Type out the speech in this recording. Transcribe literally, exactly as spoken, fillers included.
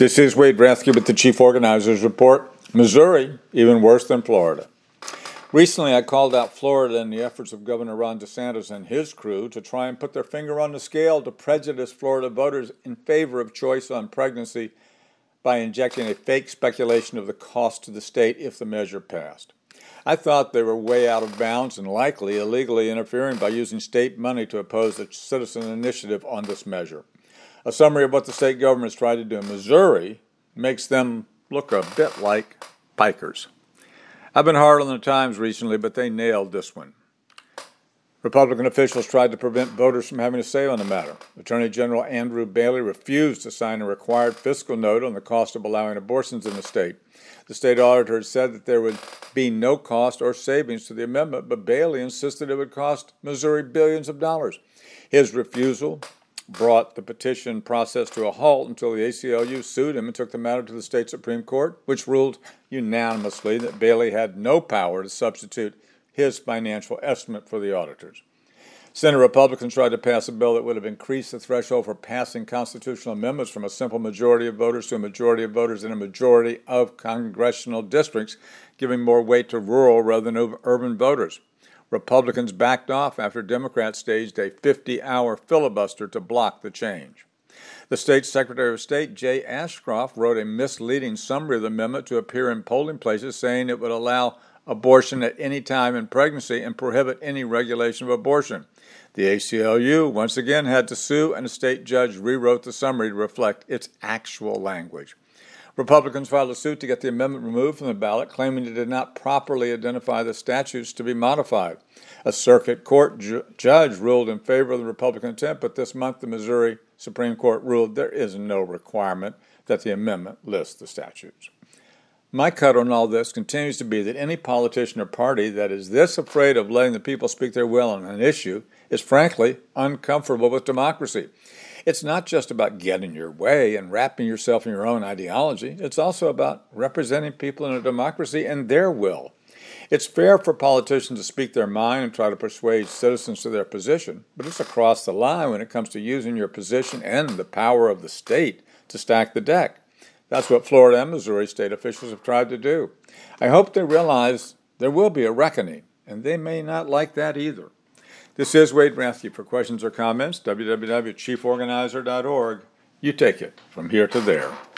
This is Wade Rathke with the Chief Organizers Report. Missouri, even worse than Florida. Recently, I called out Florida and the efforts of Governor Ron DeSantis and his crew to try and put their finger on the scale to prejudice Florida voters in favor of choice on pregnancy by injecting a fake speculation of the cost to the state if the measure passed. I thought they were way out of bounds and likely illegally interfering by using state money to oppose a citizen initiative on this measure. A summary of what the state government's tried to do in Missouri makes them look a bit like pikers. I've been hard on the Times recently, but they nailed this one. Republican officials tried to prevent voters from having a say on the matter. Attorney General Andrew Bailey refused to sign a required fiscal note on the cost of allowing abortions in the state. The state auditor had said that there would be no cost or savings to the amendment, but Bailey insisted it would cost Missouri billions of dollars. His refusal brought the petition process to a halt until the A C L U sued him and took the matter to the state Supreme Court, which ruled unanimously that Bailey had no power to substitute his financial estimate for the auditors. Senate Republicans tried to pass a bill that would have increased the threshold for passing constitutional amendments from a simple majority of voters to a majority of voters in a majority of congressional districts, giving more weight to rural rather than urban voters. Republicans backed off after Democrats staged a fifty-hour filibuster to block the change. The state Secretary of State, Jay Ashcroft, wrote a misleading summary of the amendment to appear in polling places, saying it would allow abortion at any time in pregnancy and prohibit any regulation of abortion. The A C L U once again had to sue, and a state judge rewrote the summary to reflect its actual language. Republicans filed a suit to get the amendment removed from the ballot, claiming it did not properly identify the statutes to be modified. A circuit court ju- judge ruled in favor of the Republican attempt, but this month the Missouri Supreme Court ruled there is no requirement that the amendment list the statutes. My cut on all this continues to be that any politician or party that is this afraid of letting the people speak their will on an issue is frankly uncomfortable with democracy. It's not just about getting your way and wrapping yourself in your own ideology. It's also about representing people in a democracy and their will. It's fair for politicians to speak their mind and try to persuade citizens to their position, but it's across the line when it comes to using your position and the power of the state to stack the deck. That's what Florida and Missouri state officials have tried to do. I hope they realize there will be a reckoning, and they may not like that either. This is Wade Rathke. For questions or comments, w w w dot chief organizer dot org. You take it from here to there.